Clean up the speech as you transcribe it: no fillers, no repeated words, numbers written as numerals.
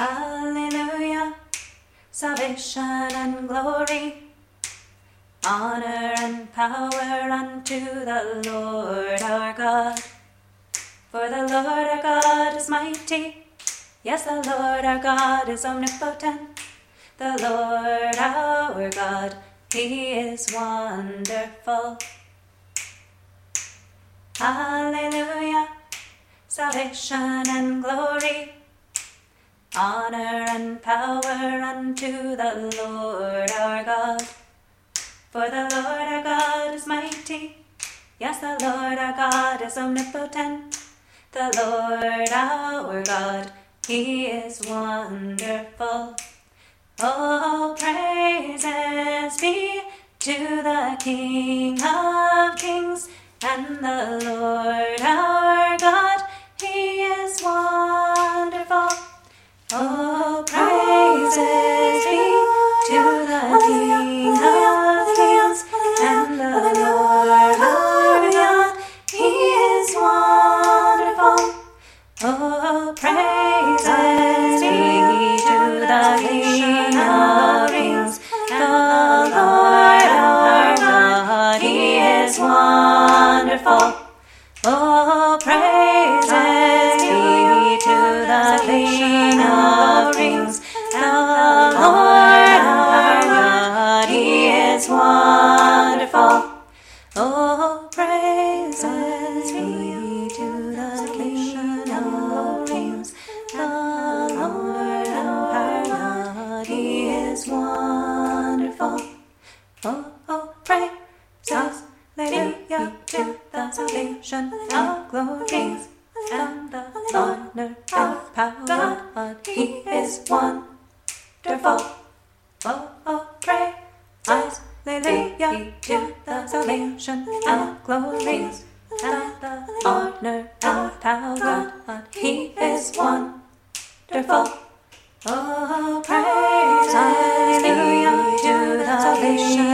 Hallelujah, salvation and glory, honor and power unto the Lord our God. For the Lord our God is mighty, yes, the Lord our God is omnipotent. The Lord our God, He is wonderful. Hallelujah, salvation and glory, honor and power unto the Lord our God. For the Lord our God is mighty, yes, the Lord our God is omnipotent. The Lord our God, He is wonderful. Oh, praises be to the King of Kings and the Lord our God, He is wonderful. Oh, praises be to the King of Kings and the Lord our God, He is wonderful. Oh, praises be to the King of Kings, the Lord our God, He is wonderful. Oh, praises be to the King of Kings, the Lord our God, He is wonderful. Oh, praises be to the King of Kings, the Lord our God, He is wonderful. Oh, praise, hallelujah, to the salvation of glory and the honor and power, God, He is wonderful. Oh, praise, hallelujah, to the salvation of glory and the honor and power, God, He is wonderful. Oh, praise, hallelujah, to the salvation